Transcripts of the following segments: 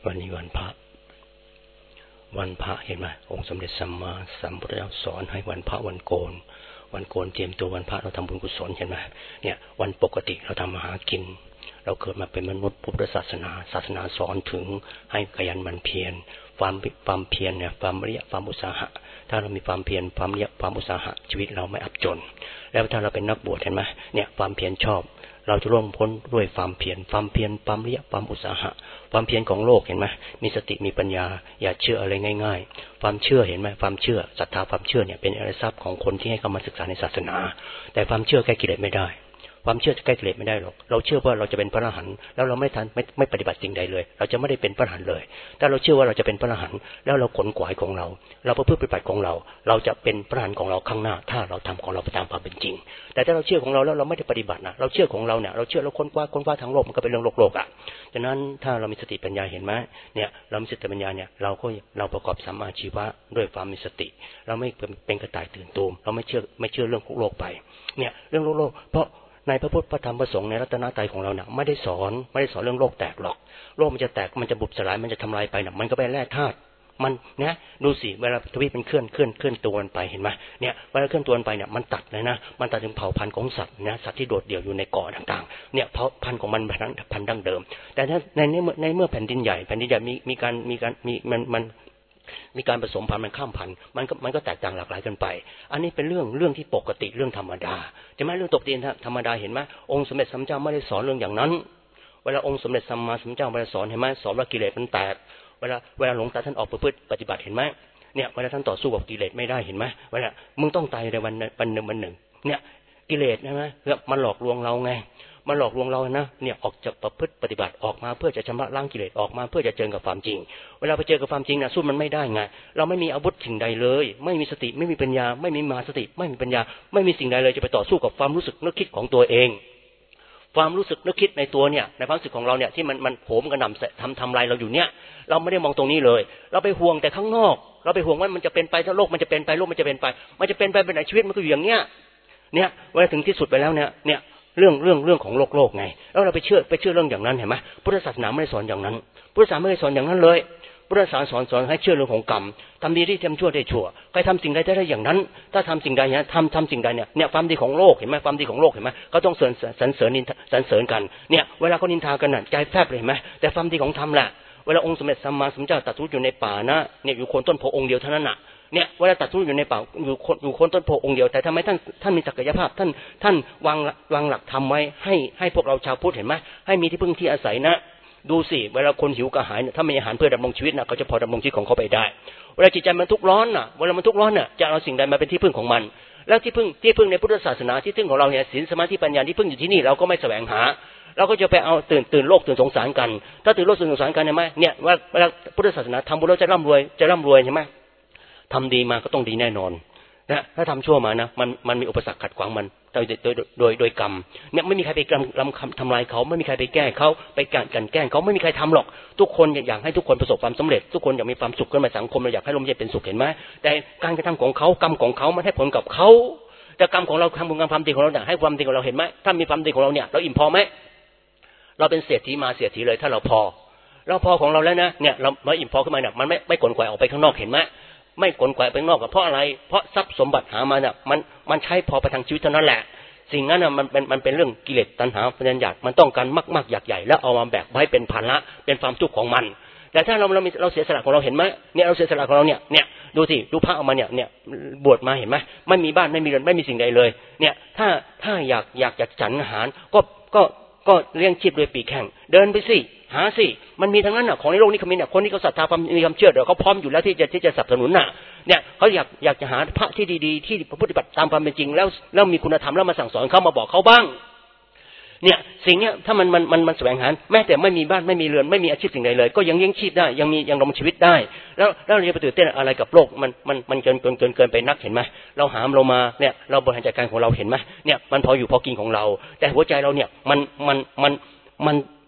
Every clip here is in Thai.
วันนี้วันพระเห็นไหมองค์สมเด็จสัมมาสัมพุทธเจ้าสอนให้วันพระวันโกนเตรียมตัววันพระเราทำบุญกุศลเห็นไหมเนี่ยวันปกติเราทำมาหากินเราเกิดมาเป็นมนุษย์พุทธศาสนาสอนถึงให้ขยันหมั่นเพียรความเพียรเนี่ยความวิริยะความอุตสาหะถ้าเรามีความเพียรความวิริยะความอุตสาหะชีวิตเราไม่อับจนแล้วถ้าเราเป็นนักบวชเห็นไหมเนี่ยความเพียรชอบเราจะร่วงพ้นด้วยความเพียรความวิริยะความอุตสาหะความเพียรของโลกเห็นไหมมีสติมีปัญญาอย่าเชื่ออะไรง่ายๆความเชื่อเห็นไหมความเชื่อศรัทธาความเชื่อเนี่ยเป็นอริยทรัพย์ของคนที่ให้เข้ามาศึกษาในศาสนาแต่ความเชื่อแก้กิเลสไม่ได้ความเชื่อจะแก้กิเลสไม่ได้หรอกเราเชื่อว่าเราจะเป็นพระอรหันต์แล้วเราไม่ปฏิบัติสิ่งใดเลยเราจะไม่ได้เป็นพระอรหันต์เลยถ้าเราเชื่อว่าเราจะเป็นพระอรหันต์แล้วเราขนขวายของเราประพฤติปฏิบัติของเราจะเป็นพระอรหันต์ของเราข้างหน้าถ้าเราทำของเราไปตามความเป็นจริงแต่ถ้าเราเชื่อของเราแล้วเราไม่ได้ปฏิบัตินะเราเชื่อของเราเนี่ยเราเชื่อเราค้นคว้าทางโลกมันก็เป็นเรื่องโลกอ่ะฉะนั้นถ้าเรามีสติปัญญาเห็นไหมเนี่ยเรามีสติปัญญาเนี่ยเราประกอบสัมมาชีวะด้วยความมีสติเราไม่เป็นกระต่ายตื่นตูมเราไม่เชื่อเรื่องโลกไปเนี่ยเรื่องโลกเพราะในพระพุทธพระธรรมพระสงฆ์ในรัตนตรัยของเราเนี่ยไม่ได้สอนเรื่องโลกแตกหรอกโลกมันจะแตกมันจะบุบสลายมันจะทำลายไปเนี่ยมันก็เป็นแร่ธาตุมันเนี่ยดูสิเวลาทวีปมันเคลื่อนตัวมันไปเห็นไหมเนี่ยเวลาเคลื่อนตัวมันไปเนี่ยมันตัดเลยนะมันตัดถึงเผ่าพันธุ์ของสัตว์นะสัตว์ที่โดดเดี่ยวอยู่ในเกาะต่างๆเนี่ยเผ่าพันธุ์ของมันพันธุ์ดั้งเดิมแต่ถ้าในเมื่อแผ่นดินใหญ่มีการผสมพันธุ์มันข้ามพันธุ์มันก็แตกต่างหลากหลายกันไปอันนี้เป็นเรื่องที่ปกติเรื่องธรรมดาใช่ไหมเรื่องปกติธรรมดาเห็นไหมองค์สมเด็จสัมมาสัมพุทธเจ้าไม่ได้สอนเรื่องอย่างนั้นเวลาองค์สมเด็จสัมมาสัมพุทธเจ้าไม่ได้สอนเห็นไหมสอนว่ากิเลสมันแตกเวลาหลวงตาท่านออกประพฤติปฏิบัติเห็นไหมเนี่ยเวลาท่านต่อสู้กับกิเลสไม่ได้เห็นไหมเวลามึงต้องตายในวันหนึ่งเนี่ยกิเลสใช่ไหมมันหลอกลวงเราไงมันหลอกลวงเรานะเนี่ยออกจากประพฤติปฏิบัติออกมาเพื่อจะชำระล้างกิเลสออกมาเพื่อจะเจอกับความจริงเวลาไปเจอกับความจริงนะสู้มันไม่ได้ไงเราไม่มีอาวุธสิ่งใดเลยไม่มีสติไม่มีปัญญาไม่มีสติไม่มีปัญญาไม่มีสิ่งใดเลยจะไปต่อสู้กับความรู้สึกนึกคิดของตัวเองความรู้สึกนึกคิดในตัวเนี่ยในความรู้สึกของเราเนี่ยที่มันโหมกระหน่ำทำลายเราอยู่เนี่ยเราไม่ได้มองตรงนี้เลยเราไปห่วงแต่ข้างนอกเราไปห่วงว่ามันจะเป็นไปถ้าโลกมันจะเป็นไปโลกมันจะเป็นไปเป็นไหนชีวิตมันก็อยู่อย่างเนี้ยเนี่ยเวลาถึงที่สุดไปแล้วเนี่ยเรื่องของโลกไงแล้วเราไปเชื่อเรื่องอย่างนั้นเห็นไหมพุทธศาสนาไม่ได้สอนอย่างนั้นพุทธศาสนาไม่ได้สอนอย่างนั้นเลยพุทธศาสนาสอนให้เชื่อเรื่องของกรรมทำดีที่ทำชั่วได้ชั่วใครทำสิ่งใดได้อย่างนั้นถ้าทำสิ่งใดเนี่ยทำสิ่งใดเนี่ยความดีของโลกเห็นไหมความดีของโลกเห็นไหมก็ต้องสรรเสริญกันเนี่ยเวลาเขานินทากันน่ะใจแฟบเลยเห็นไหมแต่ความดีของธรรมแหละเวลาองค์สมเด็จสัมมาสัมพุทธเจ้าตรัสรู้อยู่ในป่านะเนี่ยอยู่โคนต้นโพองค์เดียวเท่านั้นน่ะเนี่ยเวลาตรัสรู้อยู่ในป่าอยู่โคนต้นโพองค์เดียวแต่ทำไมท่านมีศักยภาพท่านวางหลักธรรมไว้ให้พวกเราชาวพุทธเห็นไหมให้มีที่พึ่งที่อาศัยนะดูสิเวลาคนหิวกระหายถ้ามีอาหารเพื่อดำรงชีวิตนะเขาจะพอดำรงชีวิตของเขาไปได้เวลาจิตใจมันทุกข์ร้อนน่ะเวลามันทุกข์ร้อนน่ะจะเอาสิ่งใดมาเป็นที่พึ่งของมันแล้วที่พึ่งในพุทธศาสนาที่พึ่งของเราเนี่ยศีลสมาธิปัญญาที่พึ่งอยู่ที่นี่เราก็ไม่แสวงหาเราก็จะไปเอาตื่นโลกตื่นสงสารกันถ้าตื่นโลกตื่นสงสารกันใช่ไหมเนี่ยว่าเวลาพุทธศาสนาทำบุญแล้วจะร่ำรวยใช่ไหมทำดีมาก็ต้องดีแน่นอนนะถ้าทำชั่วมานะมันมีอุปสรรคขัดขวางมันโดยกรรมเนี่ยไม่มีใครไปทำลายเขาไม่มีใครไปแก้เขาไปกันแกล้งเขาไม่มีใครทำหรอกทุกคนอยากให้ทุกคนประสบความสำเร็จทุกคนอยากมีความสุขขึ้นมาสังคมเราอยากให้ร่มเย็นเป็นสุขเห็นไหมแต่การกระทำของเขากรรมของเขามันให้ผลกับเขาแต่กรรมของเราทำบุญความดีของเราให้ความดีของเราเห็นไหมถ้ามีความดีของเราเนี่ยเราอิ่มพอไหมเราเป็นเศรษฐีมาเศรษฐีเลยถ้าเราพอของเราแล้วนะเนี่ยเราอิ่มพอขึ้นมาเนี่ยมันไม่ขนขวายออกไปข้างนอกเห็นไหมไม่ขนขวายไปข้างนอกเพราะอะไรเพราะทรัพย์สมบัติหามาเนี่ยมันใช้พอประทังชีวิตเท่านั้นแหละสิ่งนั้นน่ะมันเป็นเรื่องกิเลสตัณหาปัญญาอยากมันต้องการมากๆอยากใหญ่แล้วเอามาแบกไว้เป็นภาระเป็นความทุกข์ของมันแต่ถ้าเราเสียสละของเราเห็นไหมเนี่ยเราเสียสละของเราเนี่ยดูสิดูพระเอามาเนี่ยบวชมาเห็นไหมไม่มีบ้านไม่มีเรือนไม่มีสิ่งใดเลยเนี่ยถ้าอยากจะฉันอาหารก็เลี้ยงชีพโดยปีกแข็งเดินไปสิหาสิมันมีทั้งนั้นน่ะของในโลกนี้เขามีเนี่ยคนที่เขาศรัทธาความมีความเชื่อเดี๋ยวเขาพร้อมอยู่แล้วที่จะสนับสนุนน่ะเนี่ยเขาอยากจะหาพระที่ดีๆที่ปฏิบัติตามความเป็นจริงแล้วมีคุณธรรมแล้วมาสั่งสอนเขามาบอกเขาบ้างเนี่ยสิ่งเนี้ยถ้ามันแสวงหาแม้แต่ไม่มีบ้านไม่มีเรือนไม่มีอาชีพสิ่งใดเลยก็ยังเลี้ยงชีพได้ยังดำรงชีวิตได้แล้วเราจะไปตื่นเต้นอะไรกับโลกมันเกินไปนักเห็นไหมเราหามเรามาเนี่ยเราบริหารจัดการของเราเห็นไหมเนี่ยมันพออยู่พอกินของเราแต่หัวใจเราเนี่ยมัน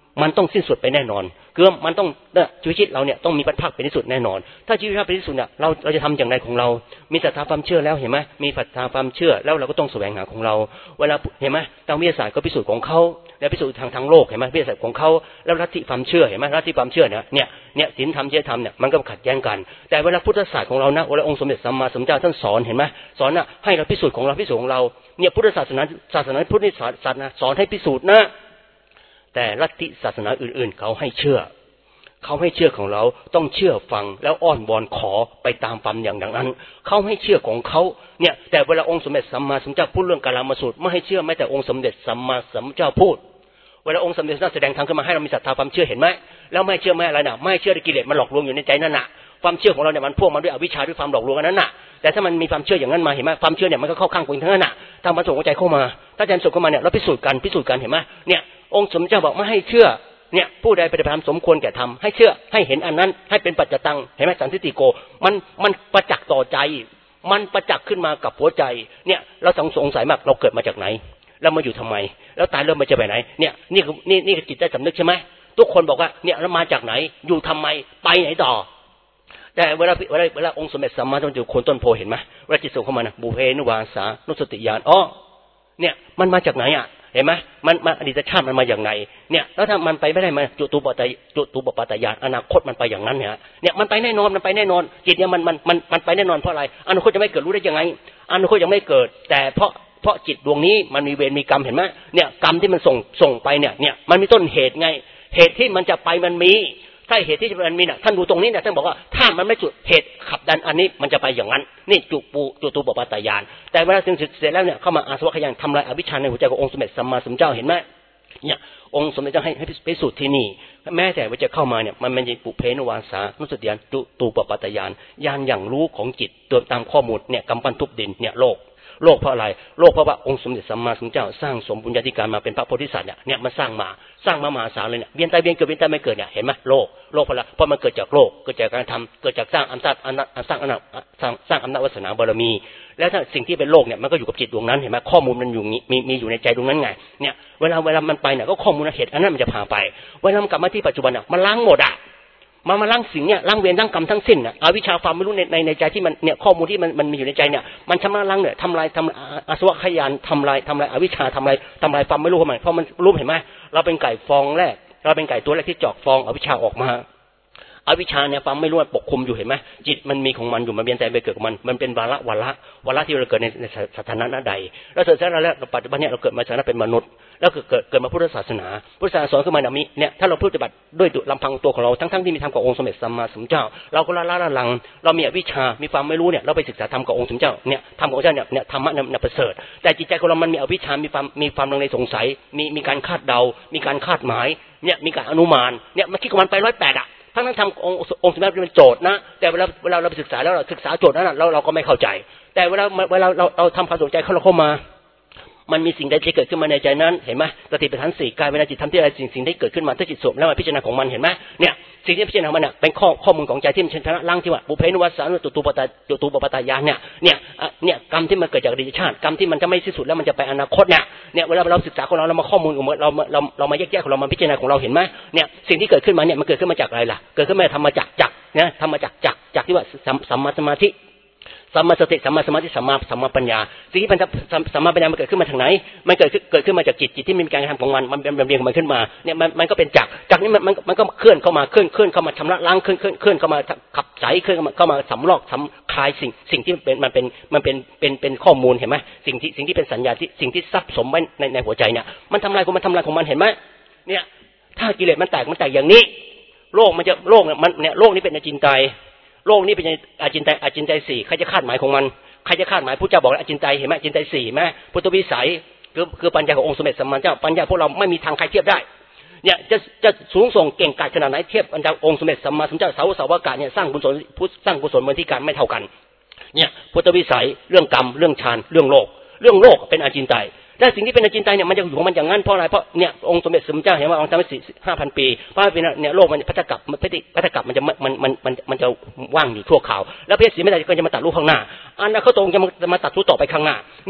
มันต้องสิ้นสุดไปแน่นอนคือมันต้องชีวิตเราเนี่ยต้องมีพัดภาคเป็นที่สุดแน่นอนถ้าชีวิตเราเป็นที่สุดเนี่ยเราจะทำอย่างไรของเรามีศรัทธาความเชื่อแล้วเห็นไหมมีศรัทธาความเชื่อแล้วเราก็ต้องแสวงหาของเราเวลาเห็นไหมทางวิทยาศาสตร์ก็พิสูจน์ของเขาแล้วพิสูจน์ทางโลกเห็นไหมวิทยาศาสตร์ของเขาแล้วลัทธิความเชื่อเห็นไหมลัทธิความเชื่อเนี่ยศีลธรรมจริยธรรมเนี่ยมันก็ขัดแย้งกันแต่เวลาพุทธศาสตร์ของเรานะเวลาองค์สมเด็จสัมมาสัมพุทธเจ้าท่านสอนเห็นไหมสอนให้เราพิสูจน์ของเราพิสูจน์ของเราเนี่ยพุทธศาสนาพุทธศาสนาสอนให้พิสูจน์นะแต่ลัทธิศาสนาอื่นๆเขาให้เชื่อของเราต้องเชื่อฟังแล้วอ้อนวอนขอไปตามฟังอย่างนั้นเขาให้เชื่อของเขาเนี่ยแต่เวลาองค์สมเด็จสัมมาสัมพุทธเจ้าพูดเรื่องกาลามสูตรไม่ให้เชื่อแม้แต่องค์สมเด็จสัมมาสัมพุทธเจ้าพูดเวลาองค์สมเด็จแสดงธรรมขึ้นมาให้เรามีศรัทธาความเชื่อเห็นไหมแล้วไม่เชื่อไม่อะไรนะไม่เชื่อด้วยกิเลสมันหลอกลวงอยู่ในใจนั่นน่ะความเชื่อของเราเนี่ยมันพ่วงมาด้วยอวิชชาด้วยความหลอกลวงนั้นน่ะแต่ถ้ามันมีความเชื่ออย่างนั้นมาเห็นไหมความเชื่อเนี่ยมันก็เข้าข้างคนทั้งนั้นน่ะถ้ามันส่งใจเข้ามาถ้าใจส่งเข้ามาเนี่ยเราพิสูจน์กันเห็นไหมเนี่ยองค์สมเด็จเจ้าบอกไม่ให้เชื่อเนี่ยผู้ใดปฏิบัติธรรมสมควรแก่ธรรมให้เชื่อให้เห็นอันนั้นให้เป็นปัจจตังเห็นไหมสันทิฏฐิโกมันประจักษ์ต่อใจมันประจักษ์ขึ้นมากับหัวใจเนี่ยเราสงสัยมากเราเกิดมาจากไหนแล้วมาอยู่ทำไมแล้วตายแล้วมันจะไปไหนเนี่ยนี่คือจิตใต้สำนึกใช่ไหมทุกคนบอกว่าเนี่ยเรามาจากไหนอยู่ทำไมไปไหนต่อแต่เวลาองค์สมเด็จสัมมาสัมพุทธเจ้าโคนต้นโพเห็นไหมเวลาจิตส่งเข้ามานะบุเพนุวาสานุสติญาณเนี่ยมันมาจากไหนอ่ะเห็นไหมมันอดีตชาติมันมาอย่างไรเนี่ยแล้วถ้ามันไปไม่ได้มาจุตูปปัตตญาณอนาคตมันไปอย่างนั้นเนี่ยมันไปแน่นอนจิตเนี่ยมันไปแน่นอนเพราะอะไรอนาคตจะไม่เกิดรู้ได้ยังไงอนาคตยังไม่เกิดแต่เพราะจิตดวงนี้มันมีเวรมีกรรมเห็นไหมเนี่ยกรรมที่มันส่งไปเนี่ยมันมีต้นเหตุไงเหตุที่มันจะไปมันมีถ้าเหตุที่มันมีน่ะท่านดูตรงนี้เนี่ยท่านบอกว่าถ้ามันไม่จุดเหตุขับดันอันนี้มันจะไปอย่างนั้นนี่จุตูปปัตตญาณแต่เวลาถึงเสร็จแล้วเนี่ยเข้ามาอาสวะขยันทำลายอวิชชาในหัวใจขององค์สมเด็จสัมมาสัมพุทธเจ้าเห็นไหมเนี่ยองค์สมเด็จเจ้าให้พิสูจน์ที่นี่แม้แต่ว่าจะเข้ามาเนี่ยมันเป็นปุเพนุวาสานุสติญาณจุตูปปัตตญาณญาณอย่างรู้ของจิตตัวตามข้อมูลเนี่ยกำปั้นทุบดินเนี่ยโลกเพราะอะไรโลกเพราะว่าองค์สมเด็จสัมมาสัมพุทธเจ้าสร้างสมบุญญาธิการมาเป็นพระโพธิสัตว์เนี่ยมันสร้างมามหาศาลเลยเนี่ยเวียนตายเวียนเกิดไม่เกิดเนี่ยเห็นไหมโลกเพราะมันเกิดจากโลกเกิดจากการทำเกิดจากสร้างอำนาจวาสนาบารมีแล้วถ้าสิ่งที่เป็นโลกเนี่ยมันก็อยู่กับจิตดวงนั้นเห็นไหมข้อมูลมันอยู่มีอยู่ในใจดวงนั้นไงเนี่ยเวลามันไปเนี่ยก็ข้อมูลเหตุอันนั้นมันจะพาไปเวลามันกลับมาที่ปัจจุบันมันล้างหมดมาล้างสิ่งเนี่ยล้างเวรล้างกรรมทั้งสิ้นอวิชชาความไม่รู้ในใจที่มันเนี่ยข้อมูลที่มันมีอยู่ในใจเนี่ยมันชำระล้างเนี่ยทำลายอาสวะขยันทำลายอวิชชาทำลายความไม่รู้ของมันเพราะมันรู้เห็นไหมเราเป็นไก่ฟองแรกเราเป็นไก่ตัวแรกที่จอกฟองอวิชชาออกมาอวิชชาเนี่ยความไม่รู้ปกคลุมอยู่เห็นไหมจิตมันมีของมันอยู่มันเวียนใจไปเกิดของมันเป็นวาระที่เราเกิดในสถานะใดแล้วเสร็จแล้วปัจจุบันเนี่ยเราเกิดมาสถานะเป็นมนุษย์แล้วเกิดมาพุทธศาสนาสอนขึ้นมาเนี่ยถ้าเราปฏิบัติด้วยลำพังตัวของเราทั้งที่มีธรรมกับองค์สมเด็จสัมมาสัมพุทธเจ้าเราก็ละลังเรามีอวิชชามีความไม่รู้เนี่ยเราไปศึกษาธรรมกับองค์สมเด็จเจ้าเนี่ยธรรมของเจ้าเนี่ยธรรมะเนี่ยประเสริฐแต่จิตใจของเรามันมีอวิชชามีความลังเลสงสัยมีการคาดเดามีการคาดหมายเนี่ยมีการอนุมานเนี่ยมันคิดกับมันไป108ทั้งทำองค์สมเด็จเป็นโจทย์นะแต่เวลาเราไปศึกษาแล้วเราศึกษาโจทย์นั้นเราก็ไม่เข้าใจแต่เวลาเราทำความสนใจเข้ามามันมีสิ่งใดที่เกิดขึ้นมาในใจนั้นเห็นไหมสติปัฏฐาน4กายเวลาจิตทำที่อะไรสิ่งที่เกิดขึ้นมาถ้าจิตสงบแล้วมาพิจารณาของมันเห็นไหมเนี่ยสิ่งที่พิจารณามันเนี่ยเป็นข้อมูลของใจที่มันชนะล้างที่ว่าบุเพนุวาสานุจุตูปปัตตญาณเนี่ยกรรมที่มันเกิดจากอดีตชาติกรรมที่มันจะไม่สิ้นสุดแล้วมันจะไปอนาคตเนี่ยเวลาเราศึกษาของเรามาข้อมูลของเรามาแยกของเรามาพิจารณาของเราเห็นไหมเนี่ยสิ่งที่เกิดขึ้นมาเนี่ยมันเกิดขึ้นมาจากอะไรล่ะเกิดขึ้นมาธรรมจักนะธรรมจักที่ว่าสัมมาสมาธิสัมมาสติสัมมาสมาธิสัมมาปัญญาสิ่งที่สัมมาปัญญามันเกิดขึ้นมาทางไหนมันเกิดขึ้นมาจากจิตที่มีการทำของมันเป็นเรียงของมันขึ้นมาเนี่ยมันก็เป็นจักนี้มันก็เคลื่อนเข้ามาชำระล้างเคลื่อนเข้ามาขับใสเคลื่อนเข้ามาสำลอกคลายสิ่งที่มันเป็นข้อมูลเห็นไหมสิ่งที่เป็นสัญญาที่สิ่งที่ซับสมไว้ในหัวใจเนี่ยมันทำลายของมันเห็นไหมเนี่ยถ้ากิเลสมันแตกอย่างนี้โลกเนี่ยโลกนี้เป็นอจินไตยโลกนี้เป็นอาจินไตย4ใครจะคาดหมายของมันใครจะคาดหมายพระเจ้าบอกอาจินไตยเห็นไหมอาจินไตย4ไหมพุทธวิสัยคือปัญญาขององค์สมเด็จสัมมาสัมพุทธเจ้าปัญญาพวกเราไม่มีทางใครเทียบได้เนี่ยจะสูงส่งเก่งกาจขนาดไหนเทียบปัญญาองค์สมเด็จสัมมาสัมพุทธเจ้าสาวกะเนี่ยสร้างกุศลมนทิการไม่เท่ากันเนี่ยพุทธวิสัยเรื่องกรรมเรื่องฌานเรื่องโลกเป็นอาจินไตยและสิ่งที่เป็นอจินไตยเนี่ยมันจะอยู่ของมันอย่างนั้นเพราะอะไรเพราะเนี่ยองค์สมเด็จสัมมาสัมพุทธเจ้าเห็นว่าองค์ทำไว้ 5,000 ปีเพราะเป็นเนี่ยโลกมันพัฒกับมันจะว่างอยู่ชั่วคราวแล้วเพศสีไม่ได้ก็จะมาตัดรูปข้างหน้าอันนั้นเขาตรงจะมาตัดรูปต่อไปข้างหน้าเนี่ย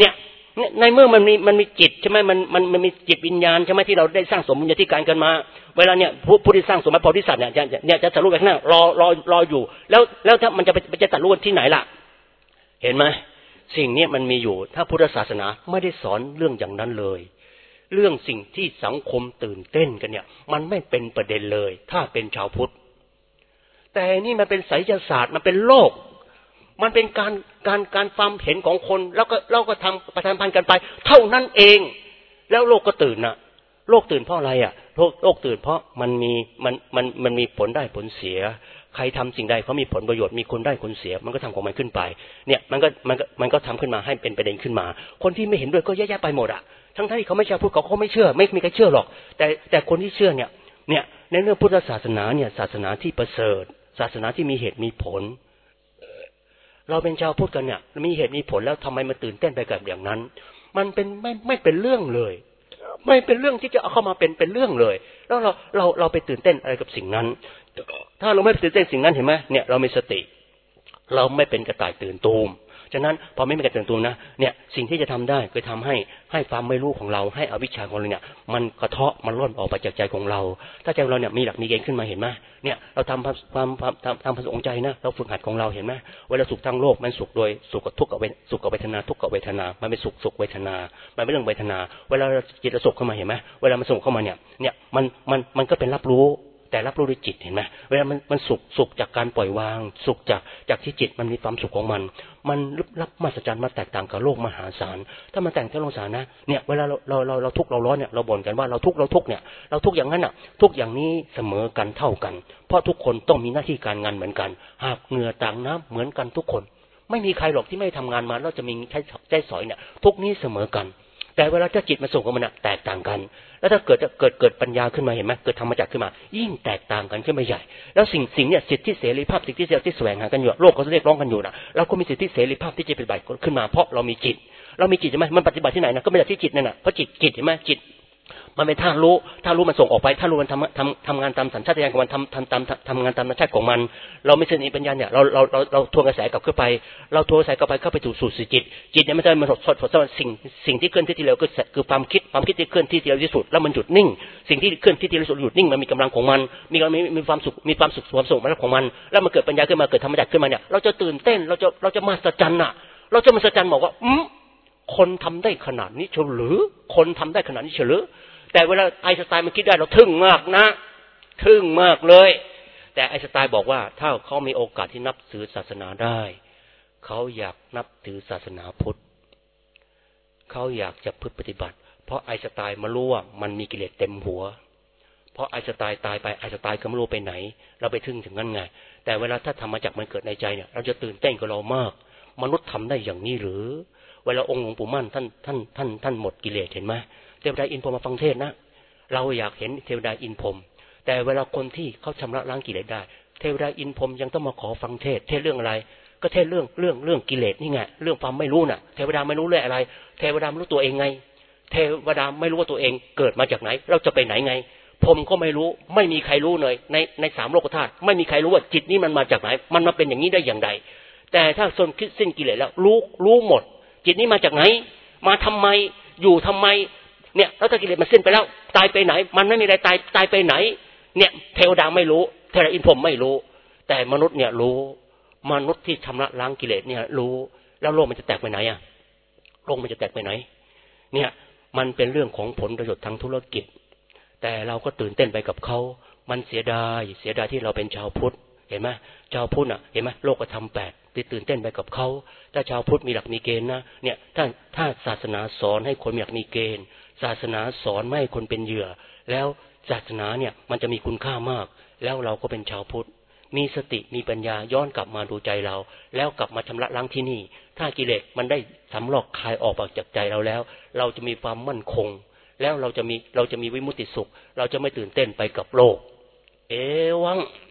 ในเมื่อมันมีจิตใช่ไหมมันมีจิตวิญญาณใช่ไหมที่เราได้สร้างสมบุญญาธิการกันมาเวลาเนี่ยผู้ที่สร้างสมบัติโพธิสัตว์เนี่ยจะตรัสรู้ไปข้างหน้ารออยู่แล้วถ้ามันจะตรัสรู้ที่ไหนล่ะเห็นไหมสิ่งนี้มันมีอยู่ถ้าพุทธศาสนาไม่ได้สอนเรื่องอย่างนั้นเลยเรื่องสิ่งที่สังคมตื่นเต้นกันเนี่ยมันไม่เป็นประเด็นเลยถ้าเป็นชาวพุทธแต่นี่มันเป็นไสยศาสตร์มันเป็นโลกมันเป็นการความเห็นของคนแล้วก็ทำประทานพันธ์กันไปเท่านั้นเองแล้วโลกก็ตื่นนะโลกตื่นเพราะอะไรอ่ะโลกตื่นเพราะมันมีผลได้ผลเสียใครทำสิ่งใดเขามีผลประโยชน์มีคนได้คนเสียมันก็ทำของมันขึ้นไปเนี่ยมันก็ทำขึ้นมาให้เป็นประเด็นขึ้นมาคนที่ไม่เห็นด้วยก็แย่ๆไปหมดอ่ะทั้งที่เขาไม่เชื่อพูดเขาไม่เชื่อไม่มีใครเชื่อหรอกแต่คนที่เชื่อเนี่ยในเรื่องพุทธศาสนาเนี่ยศาสนาที่ประเสริฐศาสนาที่มีเหตุมีผลเราเป็นชาวพุทธกันเนี่ยมีเหตุมีผลแล้วทำไมมันตื่นเต้นไปกับอย่างนั้นมันเป็นไม่เป็นเรื่องเลยไม่เป็นเรื่องที่จะเอาเข้ามาเป็นเรื่องเลยแล้วเราไปตื่นเต้นอะไรกับสิ่งนั้นถ้าเราไม่ตื่นเต้นสิ่งนั้นเห็นไหมเนี่ยเรามีสติเราไม่เป็นกระต่ายตื่นตูมฉะนั้นพอไม่เป็นกระต่ายตื่นตูมนะเนี่ยสิ่งที่จะทำได้คือทำให้ความไม่รู้ของเราให้อวิชชาของเราเนี่ยมันกระเทาะมันร่นออกไปจากใจของเราถ้าใจเราเนี่ยมีหลักมีเกณฑ์ขึ้นมาเห็นไหมเนี่ยเราทำความประสงค์ใจนะเราฝึกหัดของเราเห็นไหมเวลาสุขทางโลกมันสุขโดยสุขกับทุกข์กับสุขกับเวทนาทุกข์กับเวทนามันเป็นสุขเวทนามันเป็นเรื่องเวทนาเวลาจิตสุขเข้ามาเห็นไหมเวลามันสุขเข้ามาเนี่ยมันก็เป็นรับรู้แต่รับรู้ด้วยจิตเห็นไหมเวลามันสุขจากการปล่อยวางสุขจากที่จิตมันมีความสุขของมันรับมหัศจรรย์มาแตกต่างกับโลกมหาศาลถ้ามันแต่งเท่าโลกศาลนะเนี่ยเวลาเราทุกข์เราร้อนเนี่ยเราบ่นกันว่าเราทุกข์เนี่ยเราทุกข์อย่างนั้นอ่ะทุกอย่างนี้เสมอกันเท่ากันเพราะทุกคนต้องมีหน้าที่การงานเหมือนกันหากเหงื่อต่างน้ำเหมือนกันทุกคนไม่มีใครหรอกที่ไม่ทำงานมาแล้วจะมีใจสอยเนี่ยทุกนี้เสมอกันแต่เวลาถ้าจิตมันส่งกับมันแตกต่างกันแล้วถ้าเกิดปัญญาขึ้นมาเห็นไหมเกิดธรรมจักรขึ้นมายิ่งแตกต่างกันขึ้นไปใหญ่แล้วสิ่งเนี่ยสิทธิเสรีภาพสิ่งที่เราที่แสวงหากันอยู่โลกเขาเรียกร้องกันอยู่นะเราก็มีสิทธิเสรีภาพที่จะปฏิบัติขึ้นมาเพราะเรามีจิตใช่ไหมมันปฏิบัติที่ไหนนะก็ไม่ได้ที่จิตนั่นแหละเพราะจิตเห็นไหมจิตมันเป็นธาตุรู้มันส่งออกไปธาตุรู้มันทำงานตามสัญชาตญาณของมันทำงานตามธรรมชาติของมันเราไม่ใช่ในปัญญาเนี่ยเราทวนกระแสกลับเข้าไปเราทวนกระแสกลับไปเข้าไปสู่จิตเนี่ยมันจะมันสดสิ่งที่เคลื่อนที่เร็วคือความคิดที่เคลื่อนที่เร็วที่สุดแล้วมันหยุดนิ่งสิ่งที่เคลื่อนที่เร็วที่สุดหยุดนิ่งมันมีกำลังของมันมีความสุขความสุขมันของมันแล้วมันเกิดปัญญาขึ้นมาเกิดธรรมจักรขึ้นมาเนี่ยเราจะตื่นเต้นเราจะมหัศจรรย์น่ะเราจะมหัศจรรย์บอกว่าคนทำได้ขนาดนี้เฉลือคนทำได้ขนาดนี้เฉลือแต่เวลาไอน์สไตน์มันคิดได้เราทึ่งมากนะทึ่งมากเลยแต่ไอน์สไตน์บอกว่าถ้าเขามีโอกาสที่นับถือศาสนาได้เขาอยากนับถือศาสนาพุทธเขาอยากจะปฏิบัติเพราะไอน์สไตน์มารู้ว่ามันมีกิเลสเต็มหัวเพราะไอน์สไตน์ตายไปไอน์สไตน์ก็ไม่รู้ไปไหนเราไปทึ่งถึงนั้นไงแต่เวลาถ้าธรรมจักรมันเกิดในใจเนี่ยเราจะตื่นเต้นกับเรามากมนุษย์ทำได้อย่างนี้หรือเวลาองค์หลวงปู่มั่นท่านหมดกิเลสเห็นไหมเทวดาอินพรหมมาฟังเทศนะเราอยากเห็นเทวดาอินพรหมแต่เวลาคนที่เขาชำระล้างกิเลสได้เทวดาอินพรหมยังต้องมาขอฟังเทศเรื่องอะไรก็เทศเรื่องกิเลสนี่ไงเรื่องความไม่รู้น่ะเทวดาไม่รู้เรื่องอะไรเทวดาไม่รู้ตัวเองไงเทวดาไม่รู้ว่าตัวเองเกิดมาจากไหนเราจะไปไหนไงพรหมก็ไม่รู้ไม่มีใครรู้เลยในสามโลกธาตุไม่มีใครรู้ว่าจิตนี้มันมาจากไหนมันมาเป็นอย่างนี้ได้อย่างไรแต่ถ้าสิ้นกิเลสแล้วรู้หมดจิตนี้มาจากไหนมาทำไมอยู่ทำไมเนี่ยแล้วถ้ากิเลสมันสิ้นไปแล้วตายไปไหนมันไม่มีอะไรตายไปไหนเนี่ยเทวดาไม่รู้เทวดาอินพรหมไม่รู้แต่มนุษย์เนี่ยรู้มนุษย์ที่ชำระล้างกิเลสเนี่ยรู้แล้วโลกมันจะแตกไปไหนอ่ะโลกมันจะแตกไปไหนเนี่ยมันเป็นเรื่องของผลประโยชน์ทางธุรกิจแต่เราก็ตื่นเต้นไปกับเขามันเสียดายที่เราเป็นชาวพุทธเห็นไหมชาวพุทธเห็นไหมโลกธรรม8ที่ตื่นเต้นไปกับเขาถ้าชาวพุทธมีหลักมีเกณฑ์นะเนี่ยถ้าศาสนาสอนให้คนมีหลักมีเกณฑ์ศาสนาสอนไม่ให้คนเป็นเหยื่อแล้วศาสนาเนี่ยมันจะมีคุณค่ามากแล้วเราก็เป็นชาวพุทธมีสติมีปัญญาย้อนกลับมาดูใจเราแล้วกลับมาชำระล้างที่นี่ถ้ากิเลสมันได้สำลอกคายออกจากใจเราแล้วเราจะมีความมั่นคงแล้วเราจะมีวิมุตติสุขเราจะไม่ตื่นเต้นไปกับโลกเอวัง